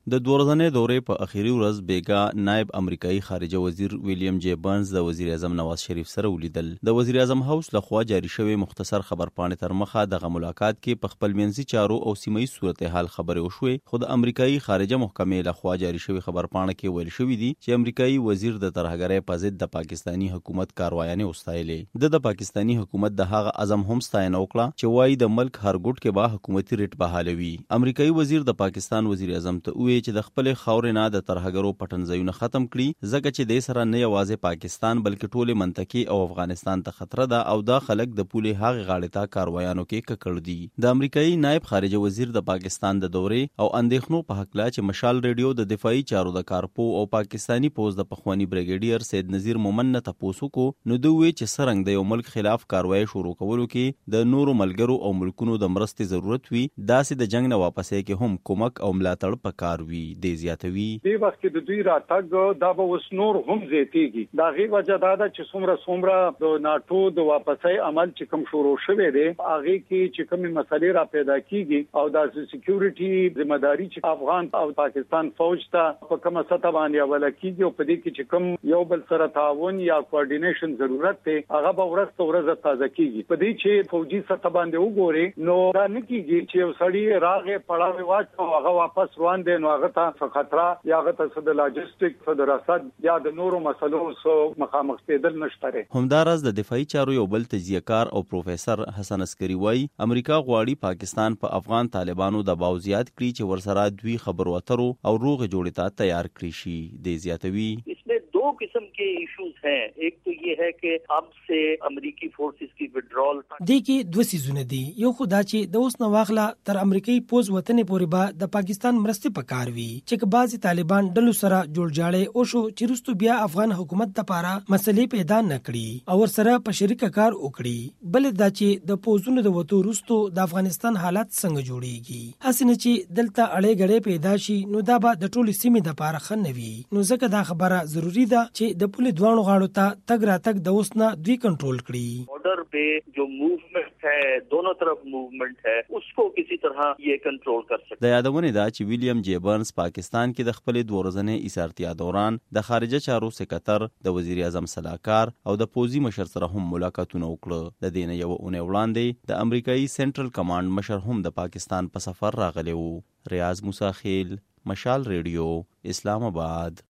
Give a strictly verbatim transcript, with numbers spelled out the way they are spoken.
د دوه ورځې دورې په اخیری ورځ بیګا نائب امریکایي خارجه وزیر ویلیام جی برنز د وزیر اعظم نواز شریف سره ولیدل. د وزیر اعظم هاوس لخوا جاری شوی مختصر خبرپاڼې تر مخه دغه ملاقات کې په خپل منځي چارو او سیمه‌ییز صورتحال خبرې وشوې، خو د امریکایي خارجه محکمې لخوا جاری شوی خبرپاڼه کې ویل شوی دی چې امریکایي وزیر د ترهګرۍ په ضد د پاکستاني حکومت کاروایانې وستایلې. د د پاکستاني حکومت د هغه عزم هم ستاینه وکړه چې وایي د ملک هر ګوټ کې به حکومتي ریټ بحالوي. امریکایي وزیر د پاکستان وزیر اعظم ته وویل چې د خپل خاورې نه د ترهګرو پټنځایونه ختم کړي، ځکه چې د سره نه یوازې پاکستان بلکې ټوله منطقې او افغانستان ته خطر ده او دا خلک د پولې هغه غاړې ته کاروایانو کې ککړ دي. د امریکایي نائب خارجه وزیر د پاکستان د دورې او اندېښنو په حق لا چې مشال ریډیو د دفاعي چارو د کارپو او پاکستانی پوز د پخوانی بریګیډیر سید نذیر مومن نه تاسو کو نو دوی چې سرنګ د یو ملک خلاف کاروایی شروع کولو کې د نورو ملګرو او ملکونو د مرستې ضرورت وي، داسې د جنگ نه واپسې کې هم کومک او ملاتړ پکار وي. د زیاتوي دی وخت کې د دوی راتګ دا به وس نور هم زیاتېږي. دا غي وجه دا ده چې څومره څومره د ناتو د واپسې عمل چې کوم شروع شوی دی هغه کې چې کوم مسلې را پیدا کیږي او د سکیورټي ذمہداري چې افغان او پاکستان فوج ته په کومه سطح باندې ولا کیږي او په دې کې چې کوم یو بل سره تعاون یا کوارډینیشن ضرورت دی هغه به ورځ تر ورځ تازه کیږي. په دې چې فوجي سطح باندې وګوري نو دا نه کیږي چې یو سړی راغې پړاوي واچو هغه واپس روان دي نو هغه ته خطر یا هغه ته د لاجستیک فدراست یا د نورو مسلو سو مخامخ کېدل نشته. همدارس د دفاعي چارو یو بل تجزیه‌کار او پروفیسور حسن عسکری وای امریکا غواړي پاکستان په پا افغان طالبانو د باو زیات کړي چې ورسره دوی خبرو اترو او روغ جوړې ته تیار کړی شي. د زیاتوي इसमें दो किस्म के इश्यूज हैं. एक तो ये है कि अब से अमेरिकी फोर्सेस की विड्रॉल देखिए दو سيزونه دي. یو خدا چې د اوس نو واخله تر امریکایي پوز وطن پورې به د پاکستان مرستې پکار وي چې بعضي طالبان ډلو سره جوړ جاړي او شو چې رستو بیا افغان حکومت لپاره مسلې پیدا نکړي او سره په شریک کار وکړي. بل دا چې د پوزونو د وته رستو د افغانستان حالات څنګه جوړيږي اسنه چې دلته اړې غړې پیدا شي نو دا به د ټولو سیمې د لپاره خنوي. نو ځکه دا خبره ضروری ده چې د پولیس دوانو غاړو ته تګ راتګ د اوس نه دوی کنټرول کړي. بارڈر पे जो मूवमेंट है दोनों तरफ मूवमेंट है उसको किसी तरह ये कंट्रोल कर सकते. د یادونه ده چې ویلیام جی برنز پاکستان کې د خپل دوه ورځې ایثارتیا دوران د خارجه چارو سکرټر د وزیر اعظم صلاحکار او د پوزي مشر سره هم ملاقاتونه وکړه. د دې نه یو اونۍ وړاندې د امریکایي سنټرل کمانډ مشر هم د پاکستان په سفر راغلی وو. ریاض موسی خیل، مشال ریډیو، اسلام آباد.